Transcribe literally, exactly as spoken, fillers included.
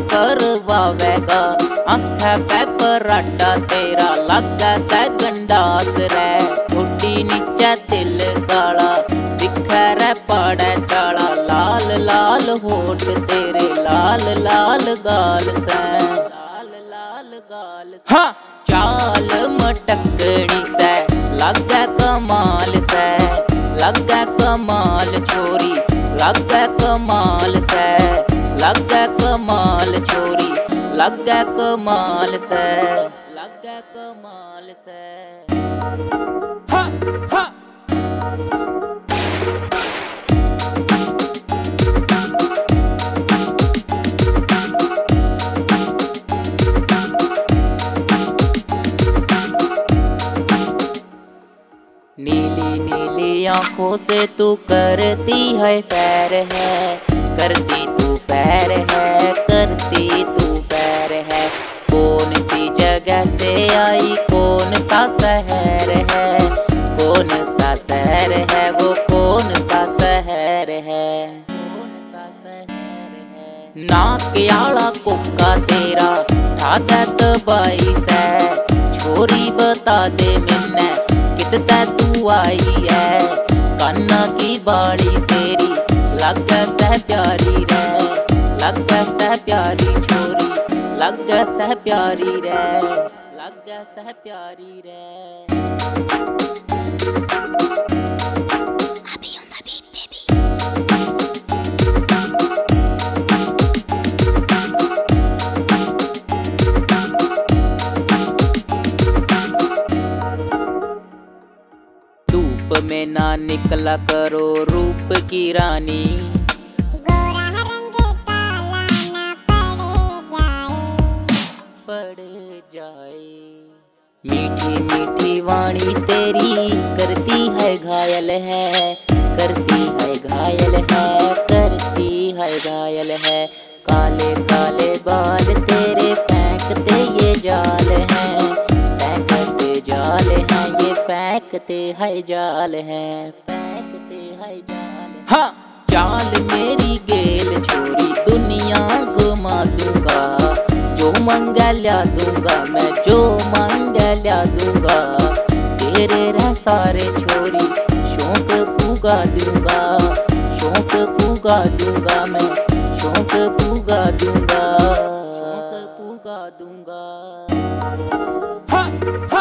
करवावेगा। आँखें पे पराठा तेरा लगा सै गंडास रे। ठोडी नीचे दिल काला दिखे रे पाड़े चाला। लाल लाल होठ तेरे लाल लाल गाल से, लाल लाल गाल से। हाँ चाल मटकड़ी से लगे कमाल से, लगे कमाल छोरी लगे कमाल से, लगे कमाल छोरी लगे कमाल से, लगे कमाल से। हा हा नीली नीली आंखों से तू करती है फैर है, करती तू फैर है, करती तू फैर है। कौन सी जगह से आई कौन सा शहर है, कौन सा शहर है वो कौन सा शहर है, कौन सा शहर है। नाक आला कुक्का तेरा ठादा तबाई से, छोरी बता दे मैंने कितना तू आई है। कान्ना की बाड़ी तेरी लग सह प्यारी रे, लग सह प्यारी छोरी लग सह प्यारी रे, लग सह प्यारी रे। में ना निकला करो रूप की रानी, गोरा रंग काला ना पड़ जाए, पड़ जाए। मीठी मीठी वाणी तेरी करती है घायल है, करती है घायल है, करती है घायल है। काले काले बाल तेरे फेंकते ये जाल हैं, फेंकते जाल हैं ये फेंकते है जाल है, फेंकते है जाल। हाँ चाल मेरी गेल छोरी दुनिया घुमा दूंगा, जो मंगा ला दूंगा मैं, जो मंगा ला दूंगा। तेरे रह सारे छोरी शौक पूगा दूंगा, शौक पूगा दूंगा मैं, शौक पूगा दूंगा, शौक पूगा दूंगा। हाँ हाँ